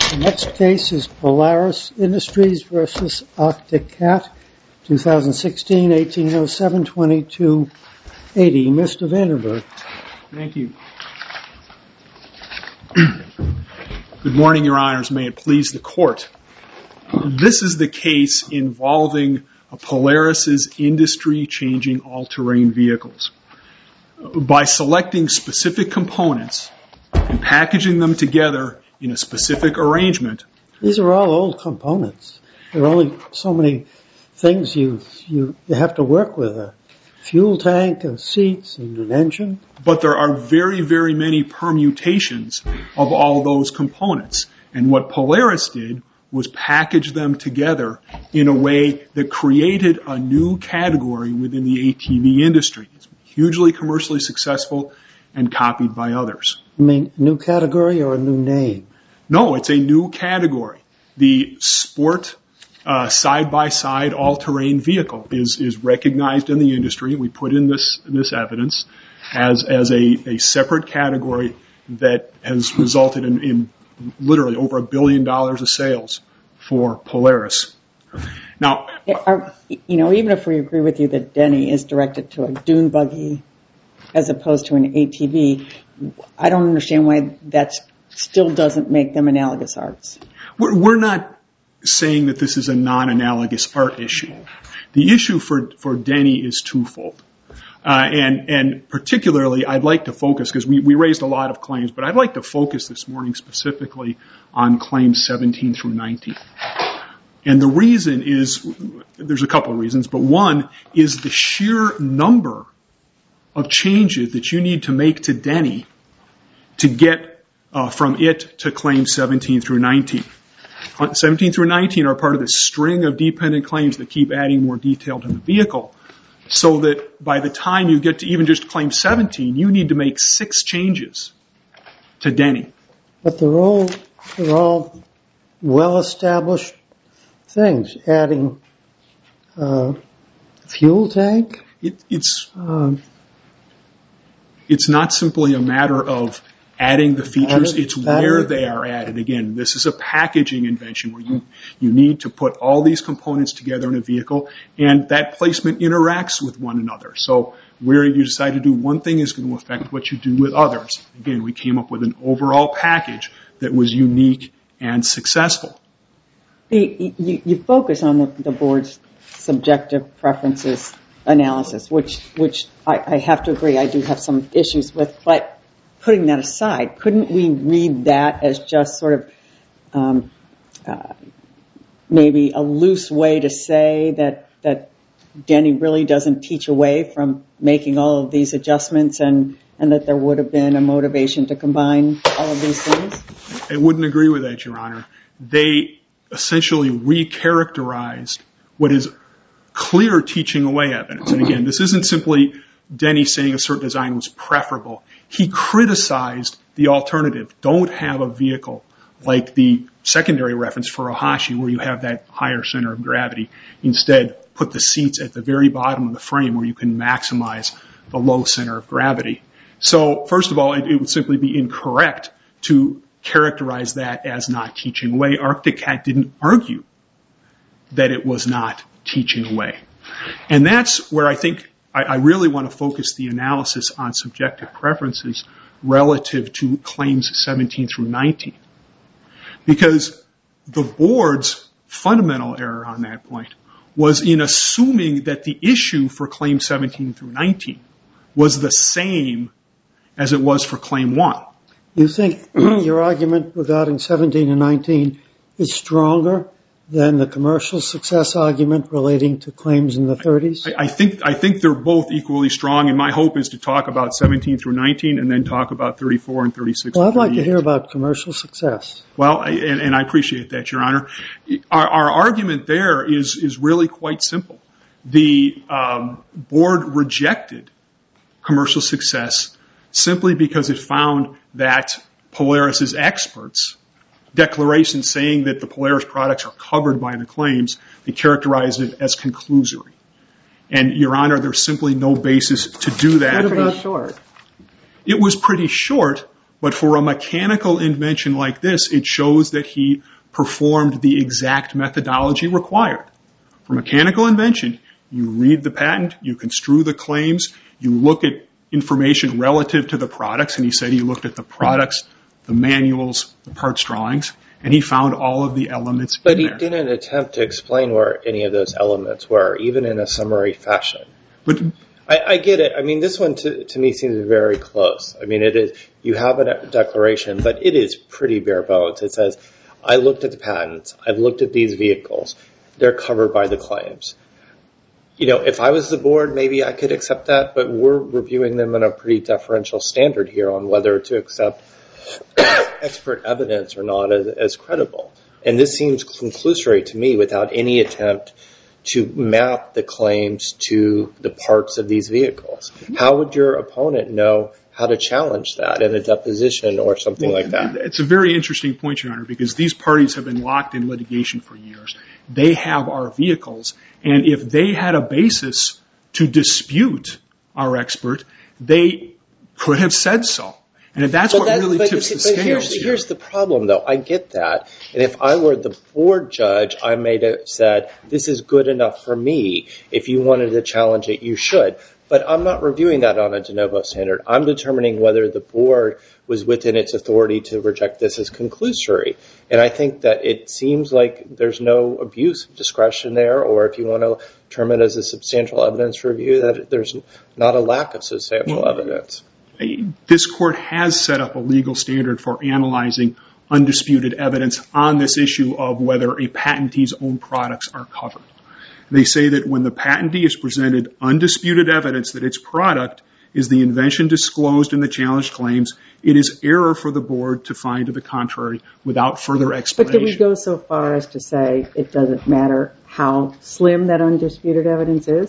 The next case is Polaris Industries versus Arctic Cat, 2016, 1807, 2280. Mr. Vandenberg. Thank you. Good morning, Your Honors. May it please the Court. This is the case involving Polaris's industry-changing all-terrain vehicles. By selecting specific components and packaging them together in a specific arrangement. These are all old components. There are only so many things you have to work with. A fuel tank, seats, and an engine. But there are very, very many permutations of all those components. And what Polaris did was package them together in a way that created a new category within the ATV industry. It's hugely commercially successful and copied by others. You mean a new category or a new name? No, it's a new category. The sport side-by-side all-terrain vehicle is recognized in the industry. We put in this evidence as a separate category that has resulted in literally over $1 billion of sales for Polaris. Now, even if we agree with you that Denny is directed to a dune buggy as opposed to an ATV, I don't understand why that still doesn't make them analogous arts. We're not saying that this is a non-analogous art issue. The issue for Denny is twofold. And particularly, I'd like to focus, because we raised a lot of claims, but I'd like to focus this morning specifically on claims 17 through 19. And the reason is, there's a couple of reasons, but one is the sheer number of changes that you need to make to Denny to get from it to claims 17 through 19. 17 through 19 are part of this string of dependent claims that keep adding more detail to the vehicle, so that by the time you get to even just claim 17, you need to make 6 changes to Denny. But they're all well-established things. Adding fuel tank. It's not simply a matter of adding the features, it's where they are added. Again, this is a packaging invention where you need to put all these components together in a vehicle, and that placement interacts with one another. So where you decide to do one thing is going to affect what you do with others. Again, we came up with an overall package that was unique and successful. You focus on the board's subjective preferences analysis, which I have to agree I do have some issues with, but putting that aside, couldn't we read that as just sort of maybe a loose way to say that Denny really doesn't teach away from making all of these adjustments and that there would have been a motivation to combine all of these things? I wouldn't agree with that, Your Honor. They essentially recharacterized what is clear teaching away evidence. And again, this isn't simply Denny saying a certain design was preferable. He criticized the alternative. Don't have a vehicle like the secondary reference for Ohashi where you have that higher center of gravity. Instead, put the seats at the very bottom of the frame where you can maximize the low center of gravity. So, first of all, it would simply be incorrect to characterize that as not teaching away. Arctic Cat didn't argue that it was not teaching away. And that's where I think I really want to focus the analysis on subjective preferences relative to claims 17 through 19. Because the board's fundamental error on that point was in assuming that the issue for claim 17 through 19 was the same as it was for claim 1. You think your argument regarding 17 and 19 is stronger than the commercial success argument relating to claims in the 30s? I think they're both equally strong, and my hope is to talk about 17 through 19 and then talk about 34 and 36. Well, I'd like to hear about commercial success. Well, and I appreciate that, Your Honor. Our argument there is really quite simple. The board rejected commercial success simply because it found that Polaris's experts' declarations saying that the Polaris products are covered by the claims, they characterized it as conclusory. And, Your Honor, there's simply no basis to do that. It was pretty short. It was pretty short, But for a mechanical invention like this, it shows that he performed the exact methodology required. For mechanical invention, you read the patent, you construe the claims, you look at information relative to the products, and he said he looked at the products, the manuals, the parts drawings, and he found all of the elements But in he there. didn't attempt to explain where any of those elements were, even in a summary fashion. But I get it. I mean, this one to me seems very close. I mean, it is. You have a declaration, but it is pretty bare bones. It says, I looked at the patents. I've looked at these vehicles. They're covered by the claims. You know, if I was the board, maybe I could accept that, but we're reviewing them in a pretty deferential standard here on whether to accept expert evidence or not as credible. And this seems conclusory to me without any attempt to map the claims to the parts of these vehicles. How would your opponent know how to challenge that in a deposition or something like that? It's a very interesting point, Your Honor, because these parties have been locked in litigation for years. They have our vehicles, and if they had a basis to dispute our expert, they could have said so. And that's what really tips the scales here. Here's the problem, though. I get that. And if I were the board judge, I may have said, this is good enough for me. If you wanted to challenge it, you should. But I'm not reviewing that on a de novo standard. I'm determining whether the board was within its authority to reject this as conclusory. And I think that it seems like there's no abuse of discretion there, or if you want to term it as a substantial evidence review, that there's not a lack of substantial evidence. This court has set up a legal standard for analyzing undisputed evidence on this issue of whether a patentee's own products are covered. They say that when the patentee has presented undisputed evidence that its product is the invention disclosed in the challenged claims, it is error for the board to find to the contrary without further explanation. But do we go so far as to say it doesn't matter how slim that undisputed evidence is?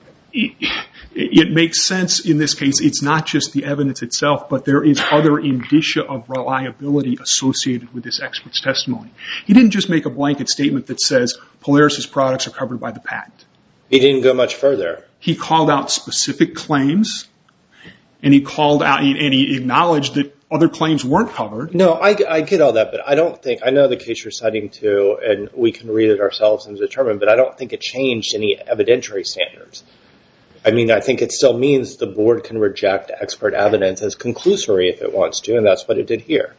It makes sense in this case. It's not just the evidence itself, but there is other indicia of reliability associated with this expert's testimony. He didn't just make a blanket statement that says Polaris' products are covered by the patent. He didn't go much further. He called out specific claims, and he acknowledged that other claims weren't covered. No, I get all that, but I don't think, I know the case you're citing too, and we can read it ourselves and determine, but I don't think it changed any evidentiary standards. I mean, I think it still means the board can reject expert evidence as conclusory if it wants to, and that's what it did here.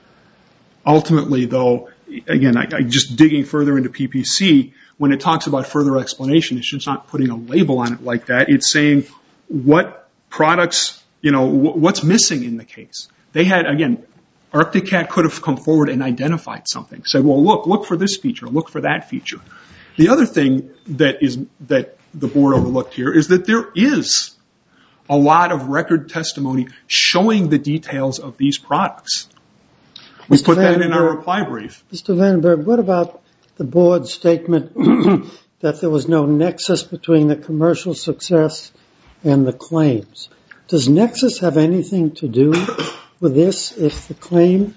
Ultimately, though, again, I just digging further into PPC, when it talks about further explanation, it's just not putting a label on it like that. It's saying what products, what's missing in the case. They had, again, Arctic Cat could have come forward and identified something. Said, well, look for this feature, look for that feature. The other thing that the board overlooked here is that there is a lot of record testimony showing the details of these products. We put that in our reply brief. Mr. Vandenberg, what about the board's statement that there was no nexus between the commercial success and the claims? Does nexus have anything to do with this if the claim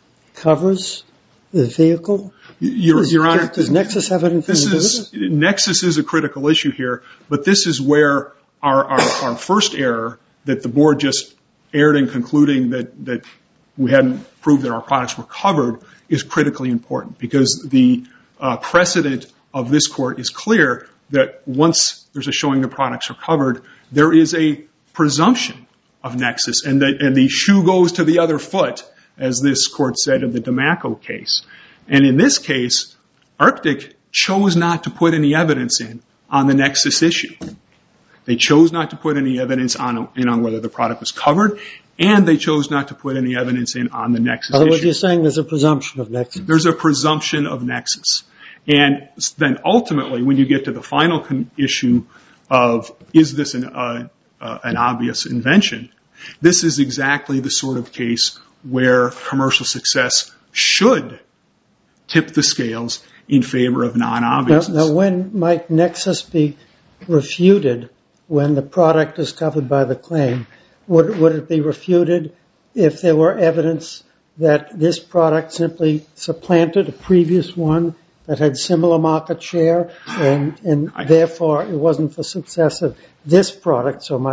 covers the vehicle? Your Honor, does nexus have anything to do with this? Nexus is a critical issue here, but this is where our first error that the board just erred in concluding that we hadn't proved that our products were covered is critically important, because the precedent of this court is clear that once there's a showing the products are covered, there is a presumption of nexus, and the shoe goes to the other foot, as this court said in the DeMacco case. And in this case, Arctic chose not to put any evidence in on the nexus issue. They chose not to put any evidence in on whether the product was covered, and they chose not to put any evidence in on the nexus issue. In other words, you're saying there's a presumption of nexus. There's a presumption of nexus. And then ultimately, when you get to the final issue of is this an obvious invention, this is exactly the sort of case where commercial success should tip the scales in favor of non-obviousness. Now, when might nexus be refuted when the product is covered by the claim? Would it be refuted if there were evidence that this product simply supplanted a previous one that had similar market share, and therefore it wasn't for success of this product so much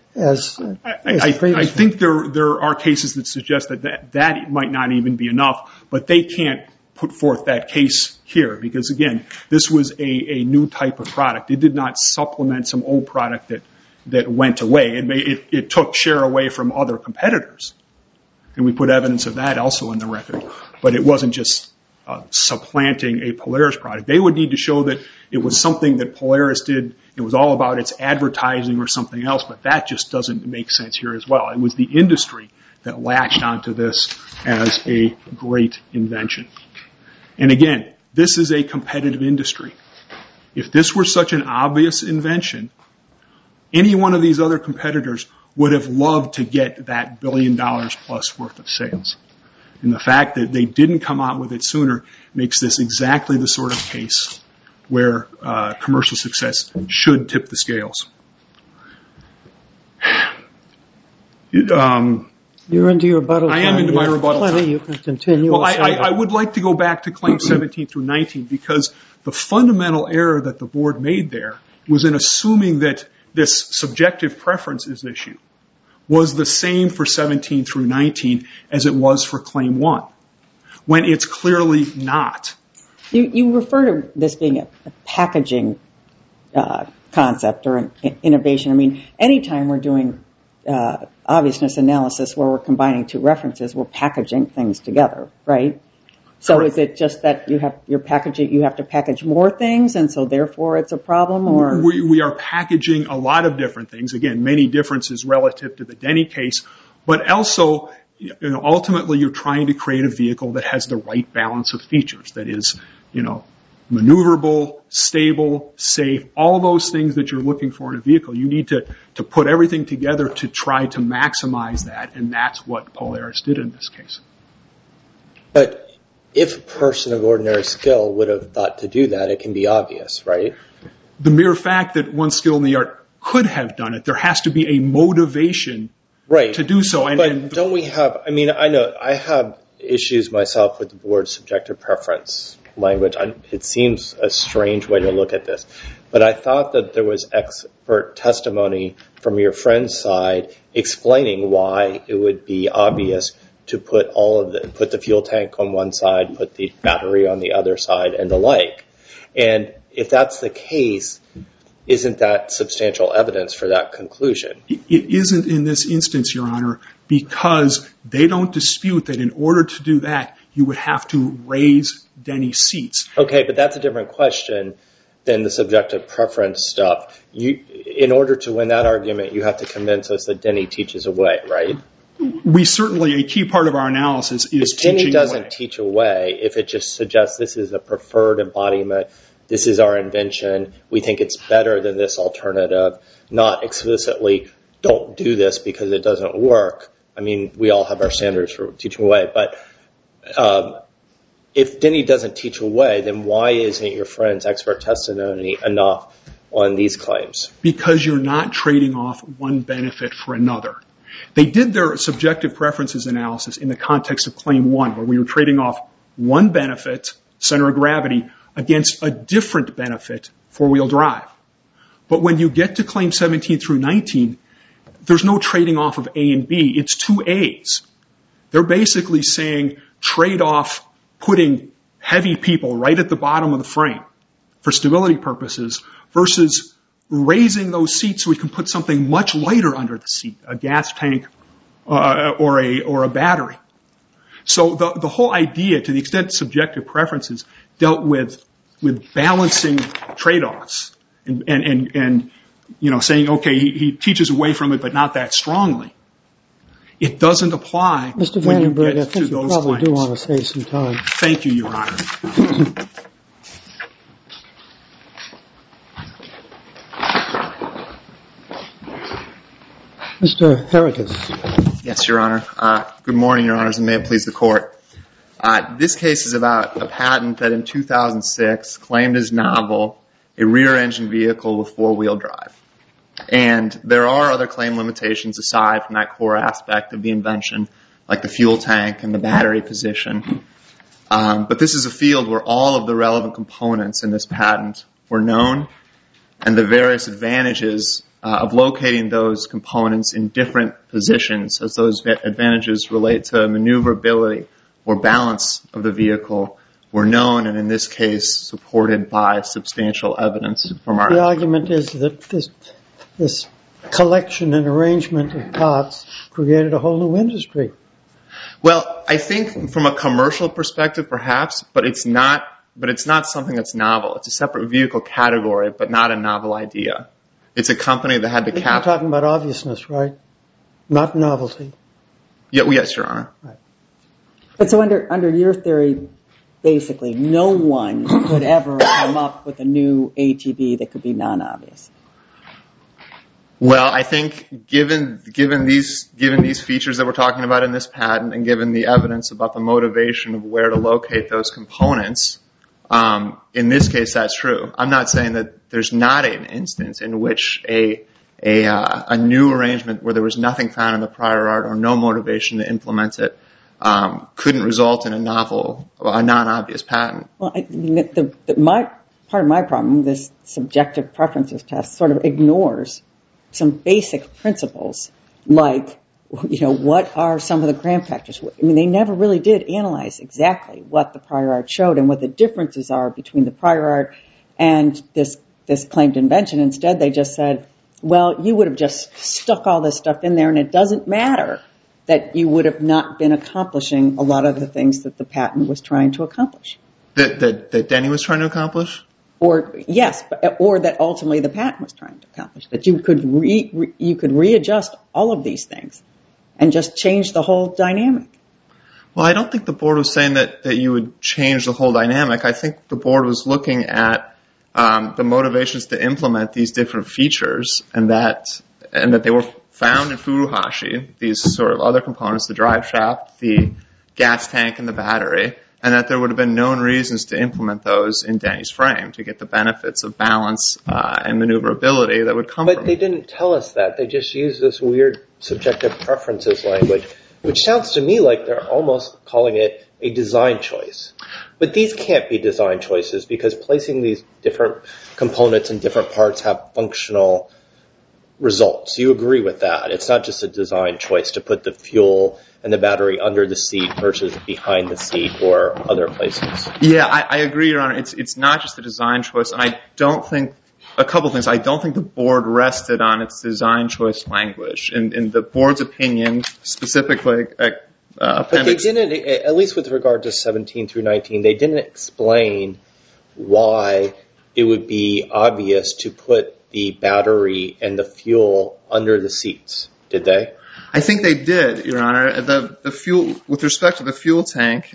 I think there are cases that suggest that might not even be enough, but they can't put forth that case here because, again, this was a new type of product. It did not supplement some old product that went away. It took share away from other competitors, and we put evidence of that also in the record. But it wasn't just supplanting a Polaris product. They would need to show that it was something that Polaris did. It was all about its advertising or something else, but that just doesn't make sense here as well. It was the industry that latched onto this as a great invention. And again, this is a competitive industry. If this were such an obvious invention, any one of these other competitors would have loved to get that $1 billion plus worth of sales. And the fact that they didn't come out with it sooner makes this exactly the sort of case where commercial success should tip the scales. You're into your rebuttal. I am into my rebuttal. Plenty. You can continue. Well, I would like to go back to Claims 17 through 19 because the fundamental error that the board made there was in assuming that this subjective preferences issue was the same for 17 through 19 as it was for Claim 1, when it's clearly not. You refer to this being a packaging concept or an innovation. I mean, anytime we're doing obviousness analysis where we're combining two references, we're packaging things together, right? So correct. Is it just that you have to package more things, and so therefore it's a problem? Or we are packaging a lot of different things. Again, many differences relative to the Denny case, but also, ultimately you're trying to create a vehicle that has the right balance of features. That is, maneuverable, stable, safe, all those things that you're looking for in a vehicle. You need to put everything together to try to maximize that, and that's what Polaris did in this case. But if a person of ordinary skill would have thought to do that, it can be obvious, right? The mere fact that one skill in the art could have done it, there has to be a motivation to do so. But don't we have, I know I have issues myself with the board's subjective preference language. It seems a strange way to look at this. But I thought that there was expert testimony from your friend's side explaining why it would be obvious to put put the fuel tank on one side, put the battery on the other side, and the like. And if that's the case, isn't that substantial evidence for that conclusion? It isn't in this instance, Your Honor, because they don't dispute that in order to do that, you would have to raise Denny's seats. Okay, but that's a different question than the subjective preference stuff. In order to win that argument, you have to convince us that Denny teaches away, right? We certainly, a key part of our analysis is teaching away. Denny doesn't teach away if it just suggests this is a preferred embodiment, this is our invention, we think it's better than this alternative, not explicitly don't do this because it doesn't work. I mean, we all have our standards for teaching away, but if Denny doesn't teach away, then why isn't your friend's expert testimony enough on these claims? Because you're not trading off one benefit for another. They did their subjective preferences analysis in the context of Claim 1, where we were trading off one benefit, center of gravity, against a different benefit, four-wheel drive. But when you get to Claim 17 through 19, there's no trading off of A and B. It's two A's. They're basically saying trade off putting heavy people right at the bottom of the frame for stability purposes versus raising those seats so we can put something much lighter under the seat, a gas tank or a battery. So the whole idea, to the extent subjective preferences, dealt with balancing trade-offs and saying, okay, he teaches away from it, but not that strongly. It doesn't apply Mr. when you Vandenberg, get I think to you those probably claims. do want to save some time. Thank you, Your Honor. Mr. Herrigus. Yes, Your Honor. Good morning, Your Honors, and may it please the Court. This case is about a patent that in 2006 claimed as novel a rear-engine vehicle with four-wheel drive. And there are other claim limitations aside from that core aspect of the invention, like the fuel tank and the battery position. But this is a field where all of the relevant components in this patent were known, and the various advantages of locating those components in different positions as those advantages relate to maneuverability or balance of the vehicle were known, and in this case supported by substantial evidence from our... The argument is that this collection and arrangement of parts created a whole new industry. Well, I think from a commercial perspective, perhaps, but it's not something that's novel. It's a separate vehicle category, but not a novel idea. It's a company that had to You're talking about obviousness, right? Not novelty. Yeah, yes, Your Honor. Right. But so under your theory, basically, no one could ever come up with a new ATV that could be non-obvious. Well, I think given these features that we're talking about in this patent, and given the evidence about the motivation of where to locate those components, in this case that's true. I'm not saying that there's not an instance in which a new arrangement where there was nothing found in the prior art or no motivation to implement it couldn't result in a non-obvious patent. Well, part of my problem, this subjective preferences test, sort of ignores some basic principles, like, what are some of the gram factors? I mean, they never really did analyze exactly what the prior art showed and what the differences are between the prior art and this claimed invention. Instead, they just said, well, you would have just stuck all this stuff in there, and it doesn't matter that you would have not been accomplishing a lot of the things that the patent was trying to accomplish. That Denny was trying to accomplish? Or that ultimately the patent was trying to accomplish. That you could readjust all of these things and just change the whole dynamic. Well, I don't think the board was saying that you would change the whole dynamic. I think the board was looking at the motivations to implement these different features, and that they were found in Furuhashi, these sort of other components, the drive shaft, the gas tank, and the battery, and that there would have been known reasons to implement those in Denny's frame to get the benefits of balance and maneuverability that would come from it. But they didn't tell us that. They just used this weird subjective preferences language, which sounds to me like they're almost calling it a design choice. But these can't be design choices, because placing these different components in different parts have functional results. You agree with that? It's not just a design choice to put the fuel and the battery under the seat versus behind the seat or other places. Yeah, I agree, Your Honor. It's not just a design choice, and I don't think a couple things. I don't think the board rested on its design choice language. In the board's opinion, specifically, but they didn't, at least with regard to 17 through 19, they didn't explain why it would be obvious to put the battery and the fuel under the seats, did they? I think they did, Your Honor. The fuel, with respect to the fuel tank,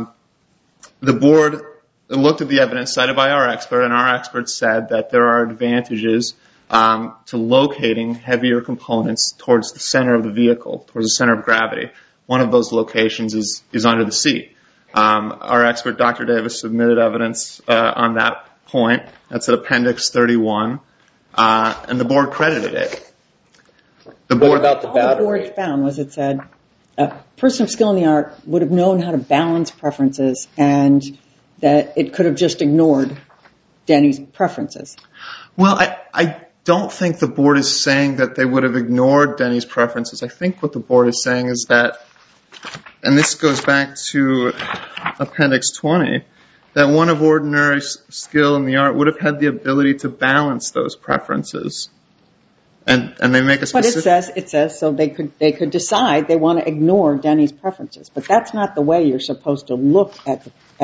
the board looked at the evidence cited by our expert, and our expert said that there are advantages to locating heavier components towards the center of the vehicle, towards the center of gravity. One of those locations is under the seat. Our expert, Dr. Davis, submitted evidence on that point. That's at Appendix 31, and the board credited it. What about the battery? All the board found was it said a person of skill in the art would have known how to balance preferences, and that it could have just ignored Denny's preferences. Well, I don't think the board is saying that they would have ignored Denny's preferences. I think what the board is saying is that, and this goes back to Appendix 20, that one of ordinary skill in the art would have had the ability to balance those preferences. And they make a specific... But it says so they could decide they want to ignore Denny's preferences. But that's not the way you're supposed to look at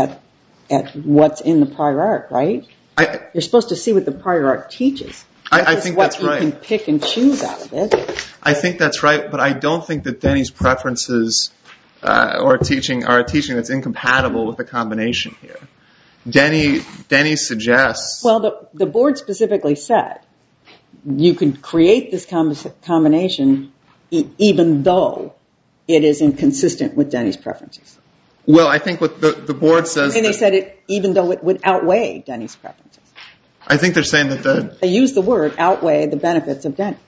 what's in the prior art, right? You're supposed to see what the prior art teaches. I think that's right. What you can pick and choose out of it. I think that's right, but I don't think that Denny's preferences are a teaching that's incompatible with the combination here. Denny suggests... Well, the board specifically said you can create this combination even though it is inconsistent with Denny's preferences. Well, I think what the board says... And they said it even though it would outweigh Denny's preferences. I think they're saying that They use the word outweigh the benefits of Denny.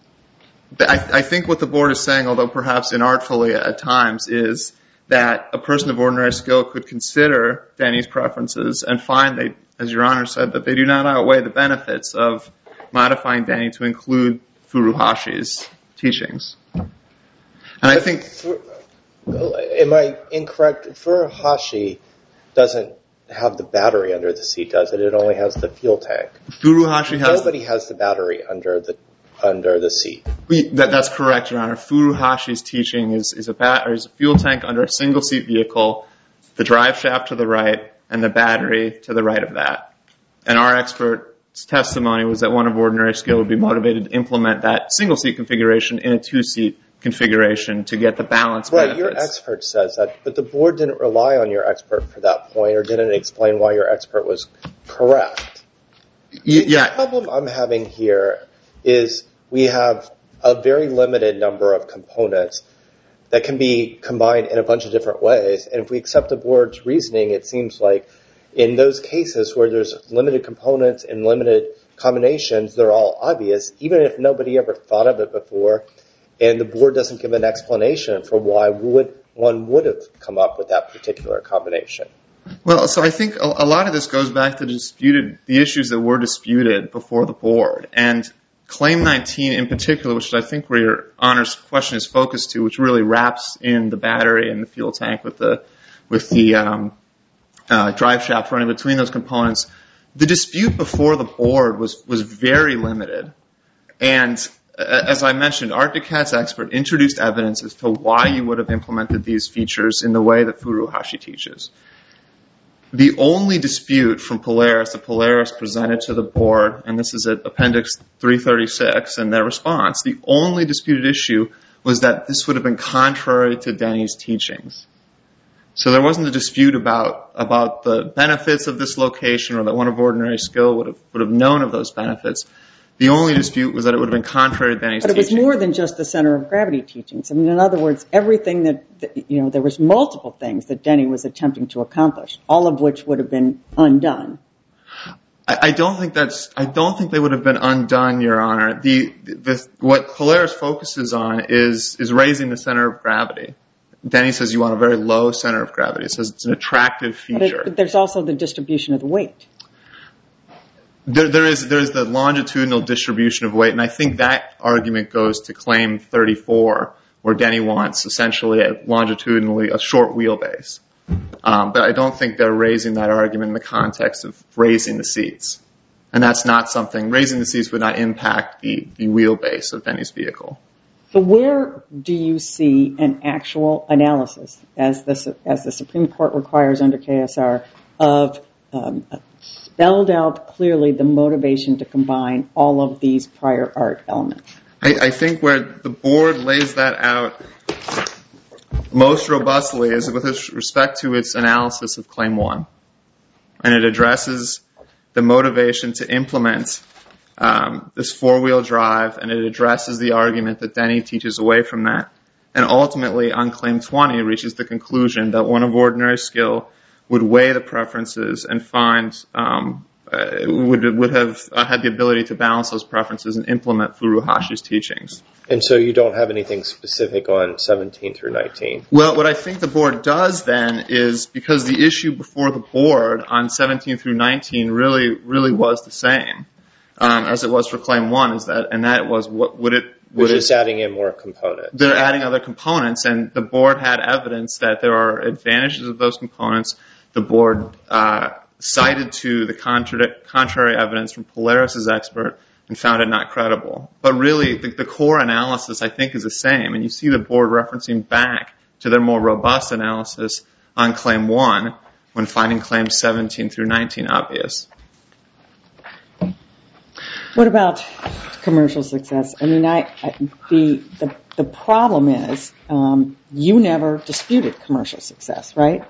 I think what the board is saying, although perhaps inartfully at times, is that a person of ordinary skill could consider Denny's preferences and find, as Your Honor said, that they do not outweigh the benefits of modifying Denny to include Furuhashi's teachings. And I think... Am I incorrect? Furuhashi doesn't have the battery under the seat, does it? It only has the fuel tank. Furuhashi has... Nobody has the battery under the seat. That's correct, Your Honor. Furuhashi's teaching is a fuel tank under a single seat vehicle, the drive shaft to the right, and the battery to the right of that. And our expert's testimony was that one of ordinary skill would be motivated to implement that single seat configuration in a two-seat configuration to get the balance benefits. Right, your expert says that, but the board didn't rely on your expert for that point, or didn't explain why your expert was correct. Yeah. The problem I'm having here is we have a very limited number of components that can be combined in a bunch of different ways, and if we accept the board's reasoning, it seems like in those cases where there's limited components and limited combinations, they're all obvious, even if nobody ever thought of it before, and the board doesn't give an explanation for why one would have come up with that particular combination. Well, so I think a lot of this goes back to the issues that were disputed before the board. And Claim 19 in particular, which I think where your Honor's question is focused to, which really wraps in the battery and the fuel tank with the drive shaft running between those components, the dispute before the board was very limited. And as I mentioned, ArcticCat's expert introduced evidence as to why you would have implemented these features in the way that Furuhashi teaches. The only dispute from Polaris that Polaris presented to the board, and this is at Appendix 336 in their response, the only disputed issue was that this would have been contrary to Denny's teachings. So there wasn't a dispute about the benefits of this location or that one of ordinary skill would have known of those benefits. The only dispute was that it would have been contrary to Denny's teachings. But it was more than just the center of gravity teachings. I mean, in other words, everything there was multiple things that Denny was attempting to accomplish, all of which would have been undone. I don't think they would have been undone, Your Honor. What Polaris focuses on is raising the center of gravity. Denny says you want a very low center of gravity. It says it's an attractive feature. But there's also the distribution of the weight. There is the longitudinal distribution of weight, and I think that argument goes to Claim 34, where Denny wants essentially longitudinally a short wheelbase. But I don't think they're raising that argument in the context of raising the seats. And that's not something, raising the seats would not impact the wheelbase of Denny's vehicle. So where do you see an actual analysis, as the Supreme Court requires under KSR, of spelled out clearly the motivation to combine all of these prior art elements? I think where the board lays that out most robustly is with respect to its analysis of Claim 1. And it addresses the motivation to implement this four-wheel drive, and it addresses the argument that Denny teaches away from that. And ultimately, on Claim 20, it reaches the conclusion that one of ordinary skill would weigh the preferences and would have had the ability to balance those preferences and implement Furuhashi's teachings. And so you don't have anything specific on 17 through 19? Well, what I think the board does then is, because the issue before the board on 17 through 19 really was the same as it was for Claim 1, which is adding in more components. They're adding other components, and the board had evidence that there are advantages of those components. The board cited to the contrary evidence from Polaris' expert and found it not credible. But really, the core analysis, I think, is the same. And you see the board referencing back to their more robust analysis on Claim 1 when finding Claims 17 through 19 obvious. What about commercial success? I mean, the problem is you never disputed commercial success, right?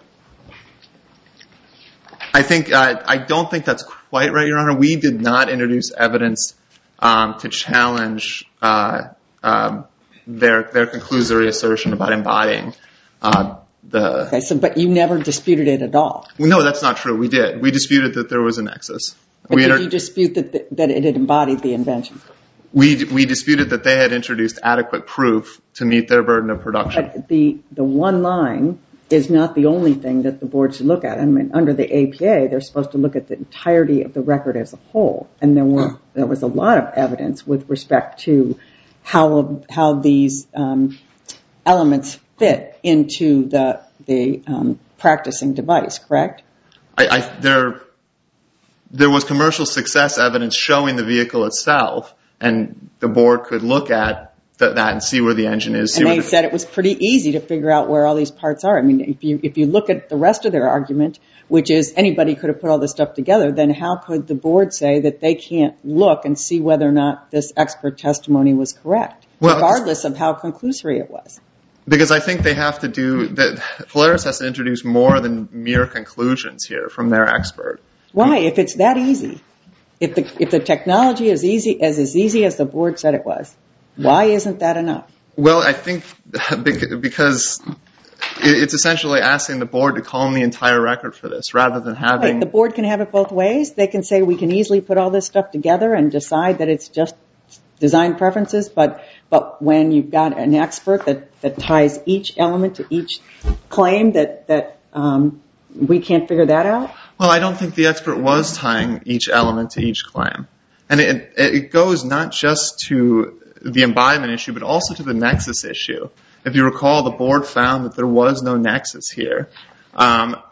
I don't think that's quite right, Your Honor. We did not introduce evidence to challenge their conclusory assertion about embodying the... Okay, but you never disputed it at all? No, that's not true. We did. We disputed that there was a nexus. But did you dispute that it had embodied the invention? We disputed that they had introduced adequate proof to meet their burden of production. But the one line is not the only thing that the board should look at. I mean, under the APA, they're supposed to look at the entirety of the record as a whole. And there was a lot of evidence with respect to how these elements fit into the practicing device, correct? There was commercial success evidence showing the vehicle itself, and the board could look at that and see where the engine is. And they said it was pretty easy to figure out where all these parts are. I mean, if you look at the rest of their argument, which is anybody could have put all this stuff together, then how could the board say that they can't look and see whether or not this expert testimony was correct, regardless of how conclusory it was? Because I think they have to that Polaris has to introduce more than mere conclusions here from their expert. Why? If it's that easy, if the technology is easy as the board said it was, why isn't that enough? Well, I think because it's essentially asking the board to comb the entire record for this, rather than having... Right, the board can have it both ways. They can say we can easily put all this stuff together and decide that it's just design preferences, but when you've got an expert that ties each element to each claim, that we can't figure that out? Well, I don't think the expert was tying each element to each claim. And it goes not just to the embodiment issue, but also to the nexus issue. If you recall, the board found that there was no nexus here. But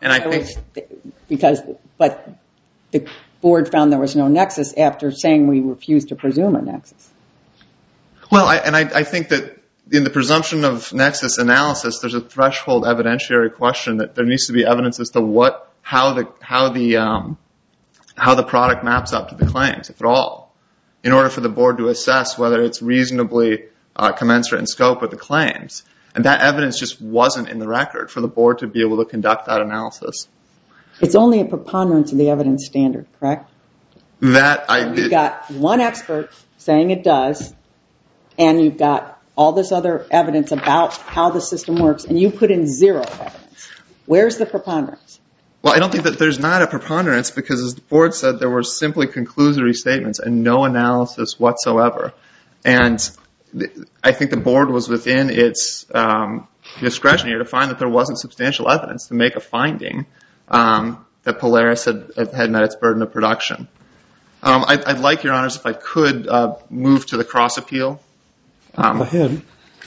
the board found there was no nexus after saying we refused to presume a nexus. Well, I think that in the presumption of nexus analysis, there's a threshold evidentiary question that there needs to be evidence as to how the product maps up to the claims, if at all, in order for the board to assess whether it's reasonably commensurate in scope with the claims. And that evidence just wasn't in the record for the board to be able to conduct that analysis. It's only a preponderance of the evidence standard, correct? You've got one expert saying it does, and you've got all this other evidence about how the system works, and you put in zero evidence. Where's the preponderance? Well, I don't think that there's not a preponderance because, as the board said, there were simply conclusory statements and no analysis whatsoever. And I think the board was within its discretion here to find that there wasn't substantial evidence to make a finding that Polaris had met its burden of production. I'd like, Your Honors, if I could move to the cross appeal. Go ahead.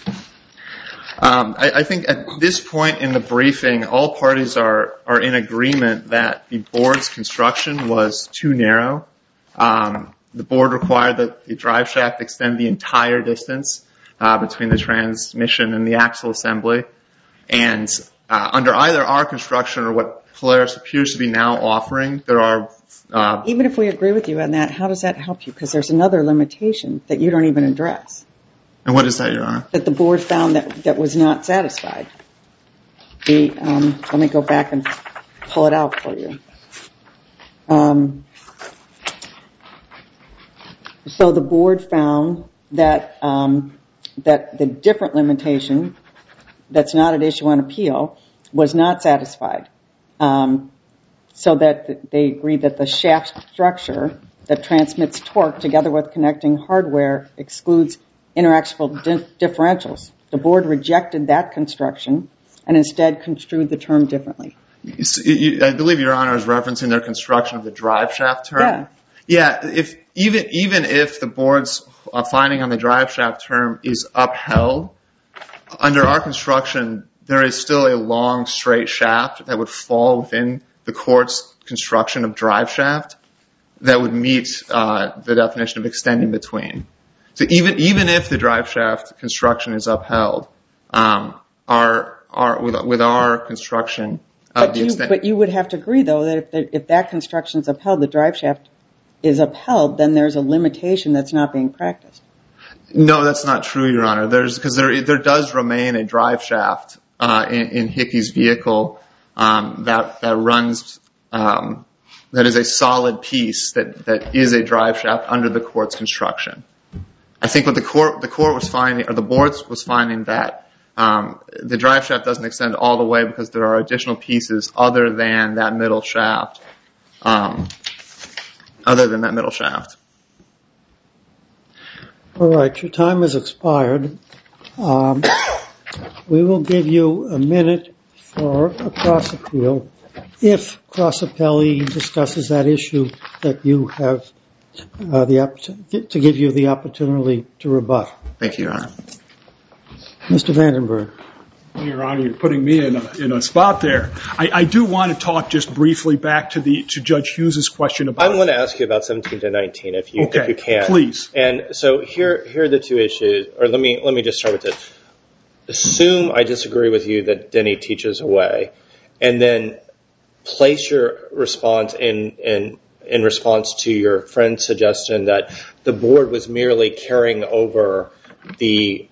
I think at this point in the briefing, all parties are in agreement that the board's construction was too narrow. The board required that the drive shaft extend the entire distance between the transmission and the axle assembly. And under either our construction or what Polaris appears to be now offering, there are... Even if we agree with you on that, how does that help you? Because there's another limitation that you don't even address. And what is that, Your Honor? That the board found that was not satisfied. Let me go back and pull it out for you. So the board found that the different limitation that's not at issue on appeal was not satisfied. So that they agreed that the shaft structure that transmits torque together with connecting hardware excludes interaxial differentials. The board rejected that construction and instead construed the term differently. I believe Your Honor is referencing their construction of the drive shaft term. Yeah. Yeah. Even if the board's finding on the drive shaft term is upheld, under our construction, there is still a long, straight shaft that would fall within the court's construction of drive shaft that would meet the definition of extending between. So even if the drive shaft construction is upheld, with our construction of the extent... But you would have to agree, though, that if that construction is upheld, the drive shaft is upheld, then there's a limitation that's not being practiced. No, that's not true, Your Honor. Because there does remain a drive shaft in Hickey's vehicle that runs... that is a solid piece that is a drive shaft under the court's construction. I think what the court was finding, or the board was finding, that the drive shaft doesn't extend all the way because there are additional pieces other than that middle shaft. All right, your time has expired. We will give you a minute for a cross appeal if cross appellee discusses that issue that you have to give you the opportunity to rebut. Thank you, Your Honor. Mr. Vandenberg. Your Honor, you're putting me in a spot there. I do want to talk just briefly back to Judge Hughes' question about... I want to ask you about 17 to 19, if you can. Please. And so here are the two issues, or let me just start with this. Assume I disagree with you that Denny teaches away, and then place your response in response to your friend's suggestion that the board was merely carrying over the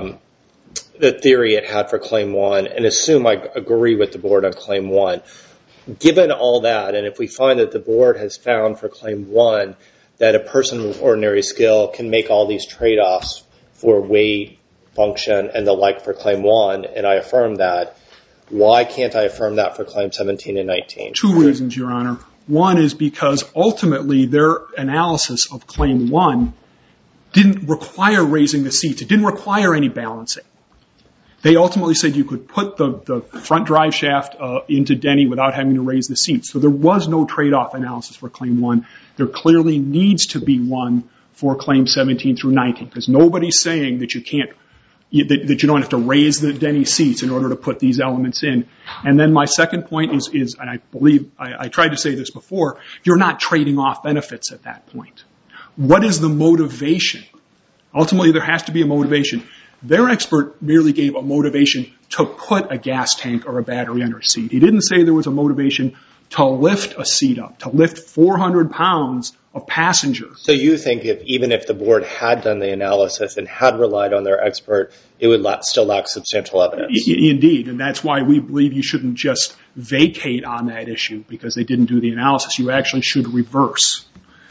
theory it had for Claim 1, and assume I agree with the board on Claim 1. Given all that, and if we find that the board has found for Claim 1 that a person with ordinary skill can make all these trade-offs for weight, function, and the like for Claim 1, and I affirm that, why can't I affirm that for Claim 17 and 19? Two reasons, Your Honor. One is because ultimately their analysis of Claim 1 didn't require raising the seats. It didn't require any balancing. They ultimately said you could put the front drive shaft into Denny without having to raise the seats. So there was no trade-off analysis for Claim 1. There clearly needs to be one for Claim 17 through 19, because nobody's saying that that you don't have to raise the Denny seats in order to put these elements in. And then my second point is, and I believe I tried to say this before, you're not trading off benefits at that point. What is the motivation? Ultimately, there has to be a motivation. Their expert merely gave a motivation to put a gas tank or a battery under a seat. He didn't say there was a motivation to lift a seat up, to lift 400 pounds of passengers. So you think even if the board had done the analysis and had relied on their expert, it would still lack substantial evidence? Indeed, and that's why we believe you shouldn't just vacate on that issue because they didn't do the analysis. You actually should reverse.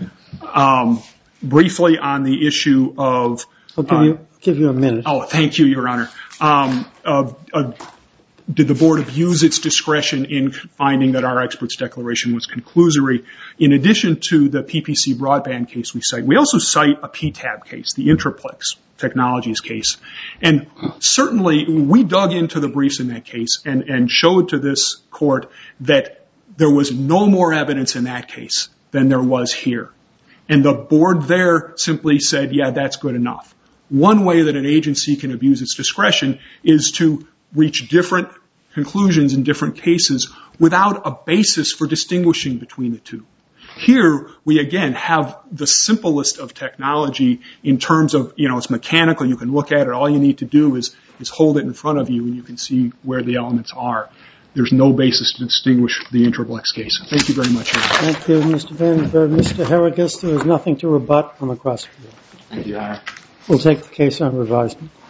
Briefly on the issue of... I'll give you a minute. Oh, thank you, Your Honor. Did the board abuse its discretion in finding that our expert's declaration was conclusory? In addition to the PPC broadband case we cite, we also cite a PTAB case, the Intraplex Technologies case. And certainly we dug into the briefs in that case and showed to this court that there was no more evidence in that case than there was here. And the board there simply said, yeah, that's good enough. One way that an agency can abuse its discretion is to reach different conclusions in different cases without a basis for distinguishing between the two. Here, we again have the simplest of technology in terms of, it's mechanical. You can look at it. All you need to do is hold it in front of you and you can see where the elements are. There's no basis to distinguish the Intraplex case. Thank you very much, Your Honor. Thank you, Mr. Vandenberg. Mr. Harrigus, there is nothing to rebut on the cross appeal. Thank you, Your Honor. We'll take the case on revisement.